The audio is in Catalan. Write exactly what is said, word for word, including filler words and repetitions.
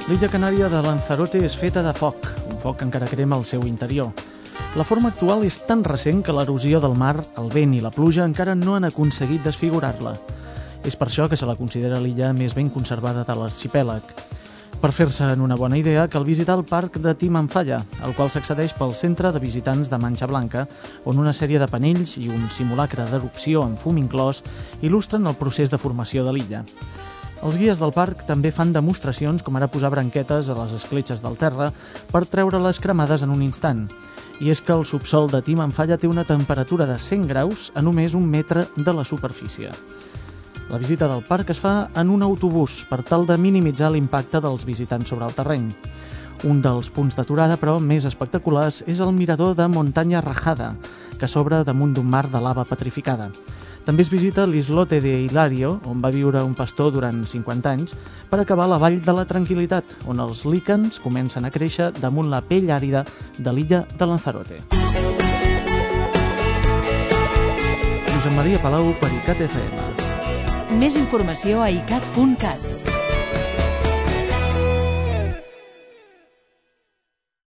L'illa canària de Lanzarote és feta de foc, un foc que encara crema el seu interior. La forma actual és tan recent que l'erosió del mar, el vent i la pluja encara no han aconseguit desfigurar-la. És per això que se la considera l'illa més ben conservada de l'arxipèlag. Per fer-se en una bona idea, cal visitar el parc de Timanfaya, al qual s'accedeix pel centre de visitants de Manxa Blanca, on una sèrie de panells i un simulacre d'erupció amb fum inclòs il·lustren el procés de formació de l'illa. Els guies del parc també fan demostracions com ara posar branquetes a les escletxes del terra per treure-les cremades en un instant. I és que el subsol de Timanfaya té una temperatura de cent graus a només un metre de la superfície. La visita del parc es fa en un autobús per tal de minimitzar l'impacte dels visitants sobre el terreny. Un dels punts d'aturada, però, més espectaculars és el mirador de Montaña Rajada, que s'obre damunt d'un mar de lava petrificada. També es visita l'Islote de Hilario, on va viure un pastor durant cinquanta anys, per acabar la Vall de la Tranquilitat, on els líquens comencen a créixer damunt la pell àrida de l'illa de Lanzarote. Josep Maria Palau per ICAT F M. Més informació a icat punt cat.